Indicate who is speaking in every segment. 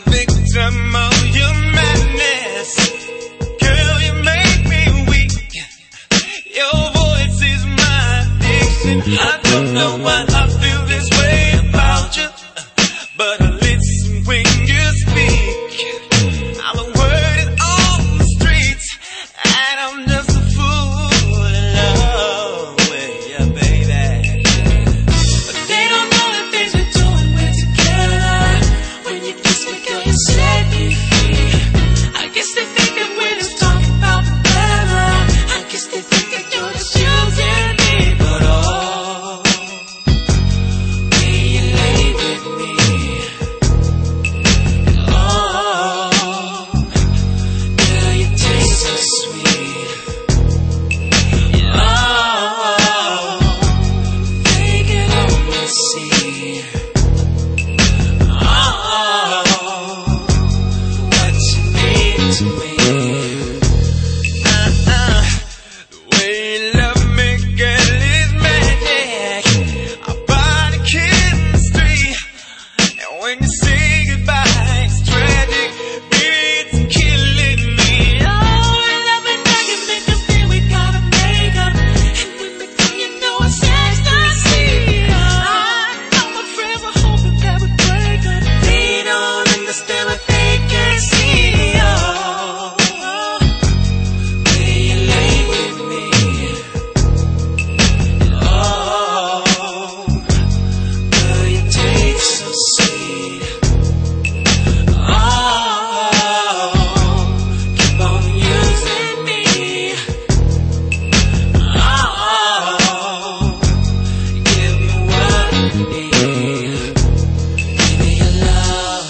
Speaker 1: victim of your madness. Girl, you make me weak. Your voice is my addiction. I don't know why I feel this way about you, but I listen when you speak. I'm a word on the streets, and I'm just a fool in love with you, baby. But they don't know the things we're doing, we're together. When you kiss me, girl, you set me free. I guess they think that we're just talking about the weather. I guess they think that you're just using me, but oh, when you lay with me, oh, girl, you taste so sweet. Oh, they can only see. Oh, what you mean to me. The way you love me, girl, is magic. Our body chemistry, and when you say goodbye, it's tragic. Baby, it's killing me. Oh, love me like it, make us feel we gotta make up. And when we do, you know it's ecstasy. I'm afraid we're hoping that we break up. They don't understand what they can't see. Oh, when you lay with me, oh, girl, you taste so sweet. Oh, keep on using me. Oh, give me what I need. Give me your love,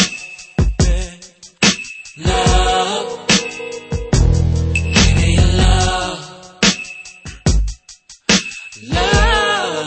Speaker 1: love. Give me your love, love.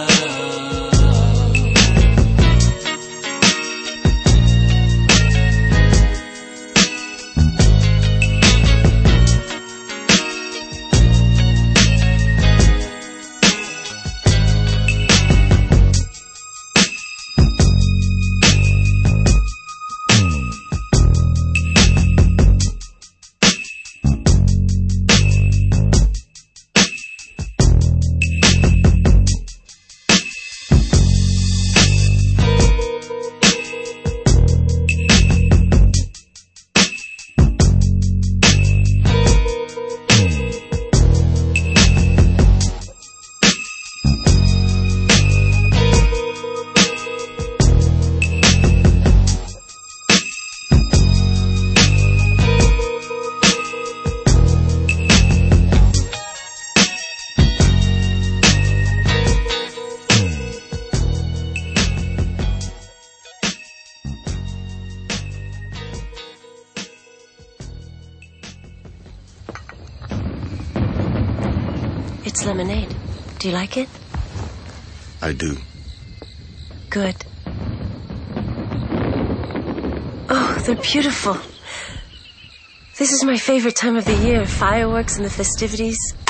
Speaker 2: It's lemonade. Do you like it?
Speaker 3: I do.
Speaker 2: Good. Oh, they're beautiful. This is my favorite time of the year. Fireworks and the festivities.